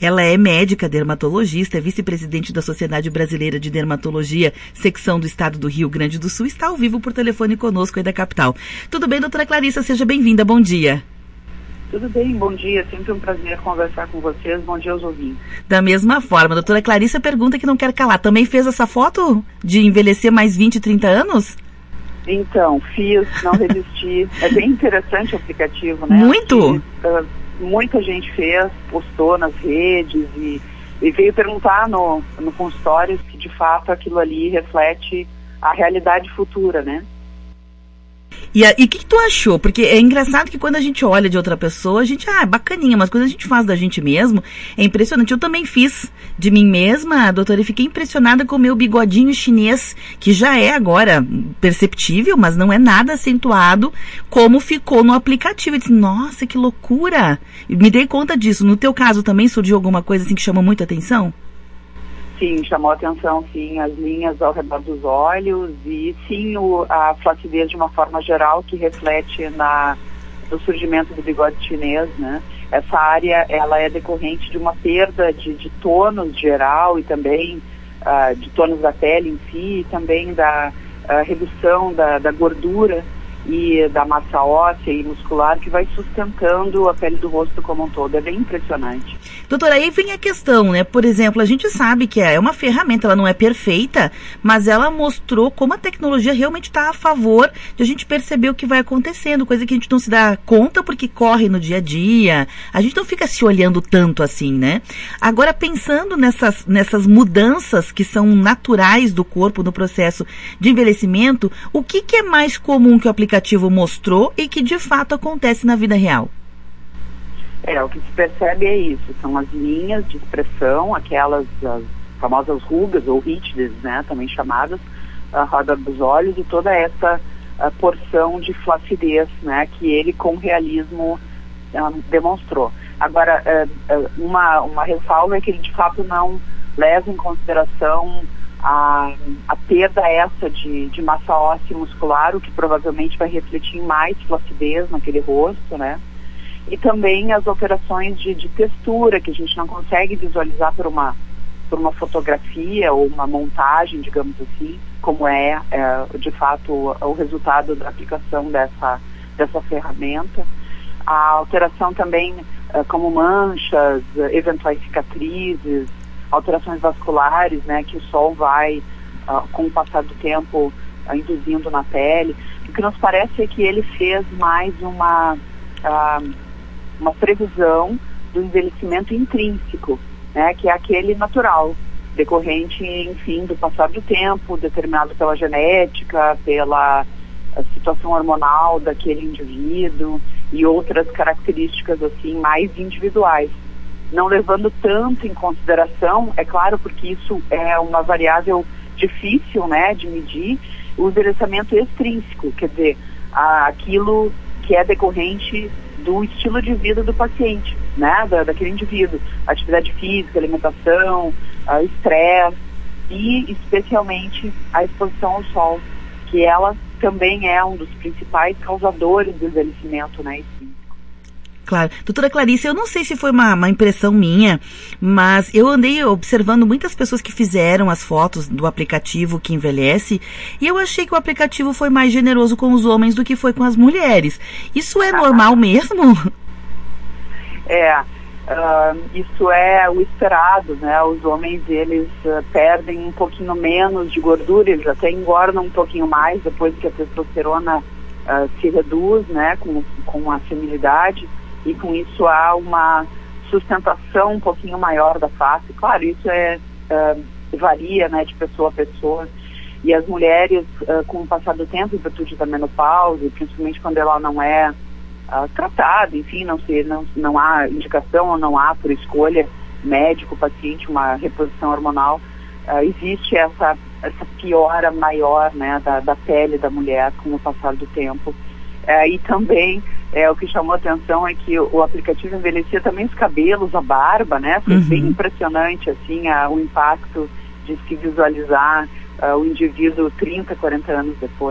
Ela é médica dermatologista, é vice-presidente da Sociedade Brasileira de Dermatologia, secção do Estado do Rio Grande do Sul, está ao vivo por telefone conosco aí da capital. Tudo bem, doutora Clarissa? Seja bem-vinda, bom dia. Tudo bem, bom dia, sempre um prazer conversar com vocês, bom dia aos ouvintes. Da mesma forma, a doutora Clarissa pergunta que não quer calar, também fez essa foto de envelhecer mais 20, 30 anos? Então, fiz, não resisti, é bem interessante o aplicativo, né? Muito! Muita gente fez, postou nas redes e veio perguntar no consultório se de fato aquilo ali reflete a realidade futura, né? E o que tu achou? Porque é engraçado que quando a gente olha de outra pessoa, a gente, é bacaninha, mas quando a gente faz da gente mesmo, é impressionante. Eu também fiz de mim mesma, doutora, e fiquei impressionada com o meu bigodinho chinês, que já é agora perceptível, mas não é nada acentuado como ficou no aplicativo. Eu disse, nossa, que loucura! E me dei conta disso. No teu caso também surgiu alguma coisa assim que chamou muita atenção? Sim, chamou a atenção, sim, as linhas ao redor dos olhos e sim a flacidez de uma forma geral que reflete no surgimento do bigode chinês, né? Essa área, ela é decorrente de uma perda de tônus geral e também de tônus da pele em si e também da redução da gordura e da massa óssea e muscular que vai sustentando a pele do rosto como um todo. É bem impressionante. Doutora, aí vem a questão, né? Por exemplo, a gente sabe que é uma ferramenta, ela não é perfeita, mas ela mostrou como a tecnologia realmente está a favor de a gente perceber o que vai acontecendo, coisa que a gente não se dá conta porque corre no dia a dia. A gente não fica se olhando tanto assim, né? Agora, pensando nessas mudanças que são naturais do corpo no processo de envelhecimento, o que é mais comum que o aplicativo mostrou e que de fato acontece na vida real? O que se percebe é isso, são as linhas de expressão, aquelas as famosas rugas ou rítides, né, também chamadas, ao redor dos olhos e toda essa porção de flacidez, né, que ele com realismo demonstrou. Agora, uma ressalva é que ele de fato não leva em consideração a perda essa de massa óssea e muscular, o que provavelmente vai refletir em mais flacidez naquele rosto, né? E também as alterações de textura que a gente não consegue visualizar por uma fotografia ou uma montagem, digamos assim, como de fato o resultado da aplicação dessa ferramenta. A alteração também como manchas, eventuais cicatrizes, alterações vasculares, né, que o sol vai, com o passar do tempo, induzindo na pele. O que nos parece é que ele fez mais uma previsão do envelhecimento intrínseco, né, que é aquele natural, decorrente, enfim, do passar do tempo, determinado pela genética, pela situação hormonal daquele indivíduo e outras características, assim, mais individuais. Não levando tanto em consideração, é claro, porque isso é uma variável difícil, né, de medir, o envelhecimento extrínseco, quer dizer, aquilo que é decorrente do estilo de vida do paciente, né, daquele indivíduo, atividade física, alimentação, estresse e especialmente a exposição ao sol, que ela também é um dos principais causadores do envelhecimento, né, Claro. Doutora Clarissa, eu não sei se foi uma impressão minha, mas eu andei observando muitas pessoas que fizeram as fotos do aplicativo que envelhece e eu achei que o aplicativo foi mais generoso com os homens do que foi com as mulheres. Isso é normal mesmo? Isso é o esperado, né? Os homens, eles perdem um pouquinho menos de gordura, eles até engordam um pouquinho mais depois que a testosterona se reduz, né, com a senilidade. E com isso há uma sustentação um pouquinho maior da face. Claro, isso varia, né, de pessoa a pessoa. E as mulheres, com o passar do tempo, em virtude da menopausa, principalmente quando ela não é tratada, enfim, não há indicação ou não há por escolha médico-paciente uma reposição hormonal, existe essa piora maior, né, da pele da mulher com o passar do tempo. E também o que chamou a atenção é que o aplicativo envelhecia também os cabelos, a barba, né? Foi bem impressionante, assim, o impacto de se visualizar o indivíduo 30, 40 anos depois.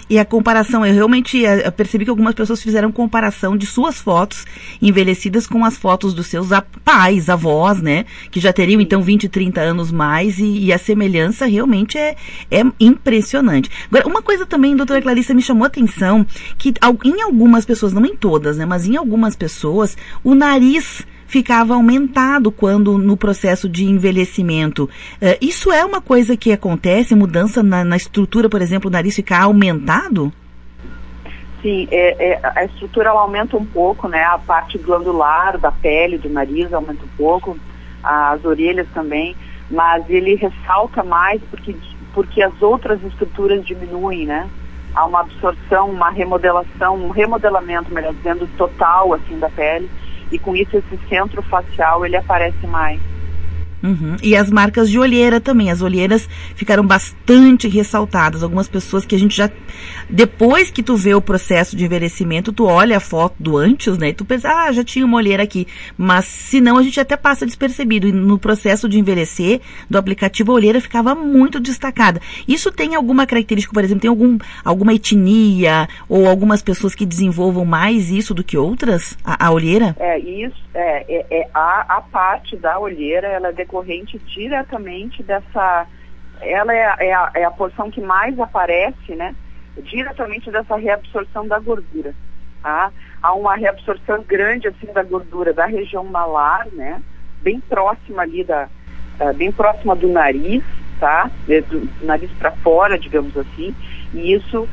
E a comparação, eu percebi que algumas pessoas fizeram comparação de suas fotos envelhecidas com as fotos dos seus pais, avós, né? Que já teriam, então, 20, 30 anos mais, e a semelhança realmente é impressionante. Agora, uma coisa também, doutora Clarissa, me chamou a atenção, que em algumas pessoas, não em todas, né? Mas em algumas pessoas, o nariz ficava aumentado quando no processo de envelhecimento. Isso é uma coisa que acontece, mudança na estrutura, por exemplo, o nariz ficar aumentado? Sim, a estrutura ela aumenta um pouco, né? A parte glandular da pele, do nariz aumenta um pouco, as orelhas também, mas ele ressalta mais porque as outras estruturas diminuem, né? Há uma absorção, uma remodelação, um remodelamento, melhor dizendo, total, assim, da pele. E com isso esse centro facial ele aparece mais. Uhum. E as marcas de olheira também, as olheiras ficaram bastante ressaltadas. Algumas pessoas que a gente já, depois que tu vê o processo de envelhecimento, tu olha a foto do antes, né, e tu pensa, já tinha uma olheira aqui, mas se não a gente até passa despercebido, e no processo de envelhecer do aplicativo a olheira ficava muito destacada. Isso tem alguma característica, por exemplo, tem alguma etnia ou algumas pessoas que desenvolvam mais isso do que outras, a olheira? A parte da olheira, ela é decorrente diretamente dessa, ela é a porção que mais aparece, né, diretamente dessa reabsorção da gordura, tá? Há uma reabsorção grande, assim, da gordura da região malar, né, bem próxima ali bem próxima do nariz, tá, do nariz para fora, digamos assim, e isso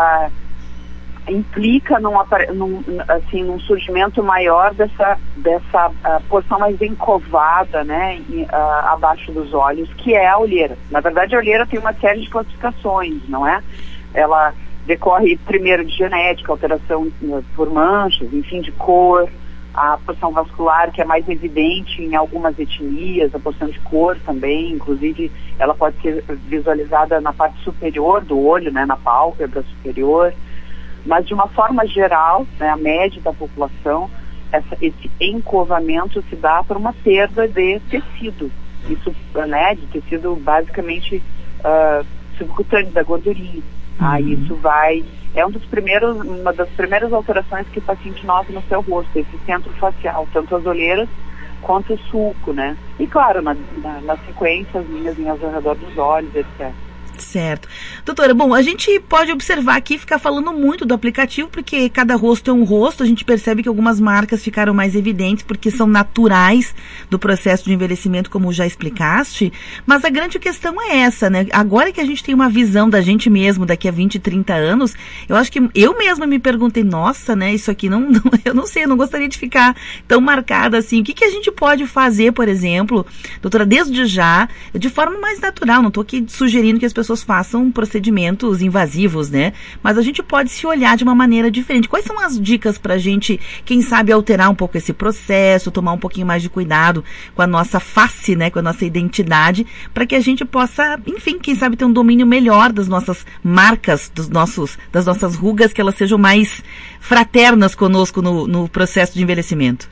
implica num surgimento maior dessa porção mais encovada, né, abaixo dos olhos, que é a olheira. Na verdade, a olheira tem uma série de classificações, não é? Ela decorre primeiro de genética, alteração por manchas, enfim, de cor, a porção vascular, que é mais evidente em algumas etnias, a porção de cor também, inclusive ela pode ser visualizada na parte superior do olho, né, na pálpebra superior. Mas, de uma forma geral, né, a média da população, esse encovamento se dá por uma perda de tecido. Isso, né, de tecido basicamente subcutâneo, da gordurinha. Isso é uma das primeiras alterações que o paciente nota no seu rosto, esse centro facial, tanto as olheiras quanto o sulco, né? E, claro, na sequência, as linhas ao redor dos olhos, etc. Certo. Doutora, bom, a gente pode observar aqui, ficar falando muito do aplicativo, porque cada rosto é um rosto, a gente percebe que algumas marcas ficaram mais evidentes, porque são naturais do processo de envelhecimento, como já explicaste, mas a grande questão é essa, né? Agora que a gente tem uma visão da gente mesmo daqui a 20, 30 anos, eu acho que eu mesma me perguntei, nossa, né, isso aqui eu não sei, eu não gostaria de ficar tão marcada assim. O que a gente pode fazer, por exemplo, doutora, desde já, de forma mais natural, não estou aqui sugerindo que as pessoas façam procedimentos invasivos, né? Mas a gente pode se olhar de uma maneira diferente. Quais são as dicas pra gente, quem sabe, alterar um pouco esse processo, tomar um pouquinho mais de cuidado com a nossa face, né? Com a nossa identidade, para que a gente possa, enfim, quem sabe ter um domínio melhor das nossas marcas, das nossas rugas, que elas sejam mais fraternas conosco no processo de envelhecimento.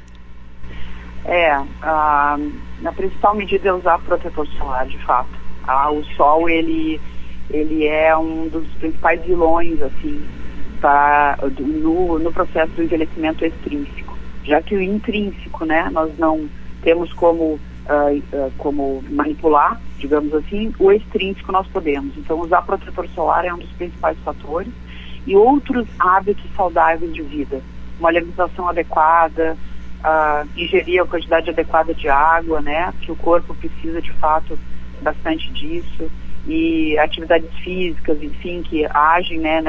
A principal medida é usar protetor solar, de fato. O sol, ele é um dos principais vilões, assim, no processo do envelhecimento extrínseco, já que o intrínseco, né, nós não temos como manipular, digamos assim, o extrínseco nós podemos. Então, usar protetor solar é um dos principais fatores, e outros hábitos saudáveis de vida, uma alimentação adequada, ingerir a quantidade adequada de água, né, que o corpo precisa, de fato, bastante disso, e atividades físicas, enfim, que agem, né,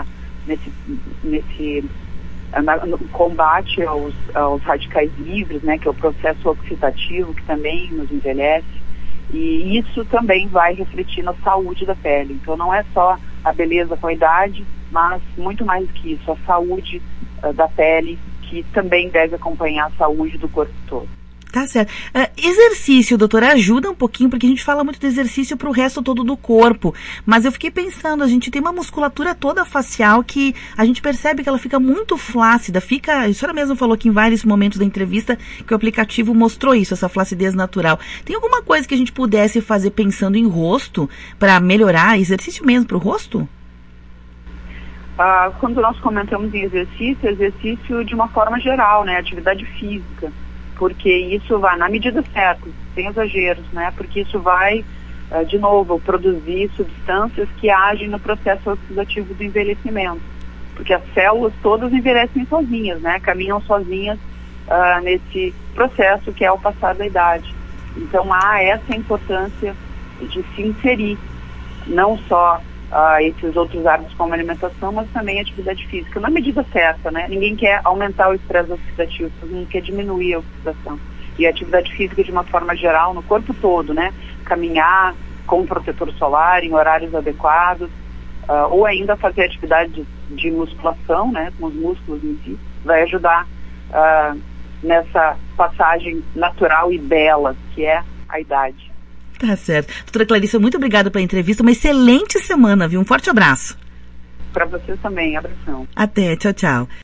no combate aos radicais livres, né, que é o processo oxidativo, que também nos envelhece, e isso também vai refletir na saúde da pele. Então não é só a beleza com a idade, mas muito mais que isso, a saúde da pele, que também deve acompanhar a saúde do corpo todo. Tá certo. Exercício, doutora, ajuda um pouquinho, porque a gente fala muito de exercício para o resto todo do corpo, mas eu fiquei pensando, a gente tem uma musculatura toda facial que a gente percebe que ela fica muito flácida, a senhora mesmo falou que em vários momentos da entrevista que o aplicativo mostrou isso, essa flacidez natural. Tem alguma coisa que a gente pudesse fazer pensando em rosto para melhorar, exercício mesmo para o rosto? Quando nós comentamos em exercício de uma forma geral, né, atividade física, porque isso vai na medida certa, sem exageros, né, porque isso vai, de novo, produzir substâncias que agem no processo oxidativo do envelhecimento, porque as células todas envelhecem sozinhas, né, caminham sozinhas nesse processo que é o passar da idade. Então há essa importância de se inserir, não só esses outros hábitos como alimentação, mas também atividade física, na medida certa, né? Ninguém quer aumentar o estresse oxidativo, todo mundo quer diminuir a oxidação. E a atividade física de uma forma geral, no corpo todo, né? Caminhar com protetor solar em horários adequados, ou ainda fazer atividade de musculação, né? Com os músculos em si, vai ajudar nessa passagem natural e bela, que é a idade. Tá certo. Doutora Clarissa, muito obrigada pela entrevista. Uma excelente semana, viu? Um forte abraço. Para você também. Abração. Até. Tchau, tchau.